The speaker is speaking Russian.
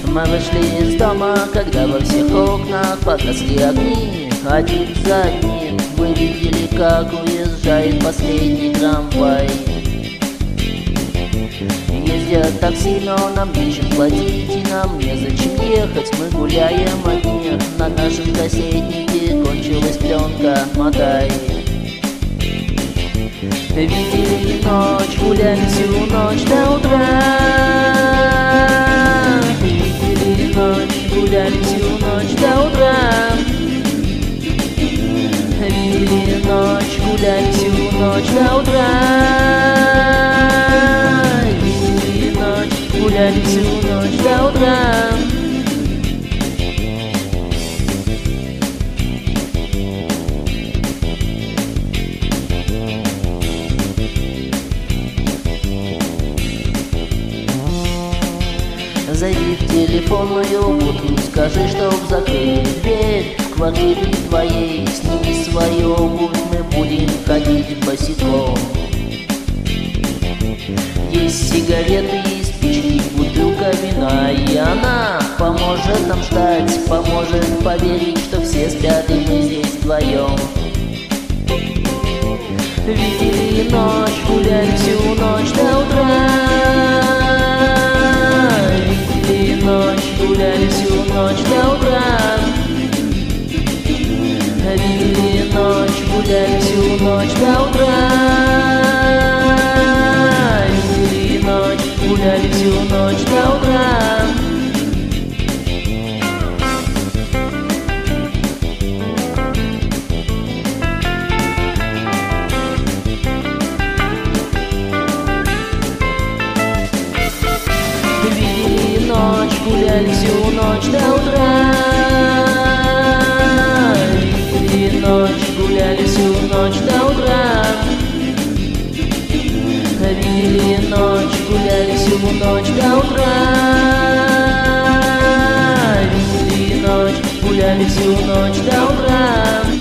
Мы вышли из дома, когда во всех окнах погасли огни. Один за одним вы видели, как уезжает последний трамвай. Ездят такси, но нам нечем платить, и нам незачем ехать. Мы гуляем одни, на нашем кассетнике кончилась пленка, мотай. Видели ночь, гуляли всю ночь до утра. Видели ночь, гуляли всю ночь до утра. Видели ночь, гуляли всю ночь до утра. Видели ночь, гуляли всю ночь до утра. Зайди в телефонную будку, скажи, чтоб закрыли дверь. В квартире твоей сними свою обувь, мы будем ходить босиком. Есть сигареты и спички, бутылка вина, и она поможет нам ждать, поможет поверить, что все спят, и мы здесь вдвоем. Видели ночь, гуляли всю ночь до утра. Гуляли всю ночь до утра. Видели ночь, гуляли всю ночь до утра. Видели ночь, гуляли всю ночь до утра. Гуляли всю ночь до утра. Видели ночь, гуляли всю ночь до утра. Видели ночь, гуляли всю ночь до утра. Видели ночь, гуляли всю ночь до утра.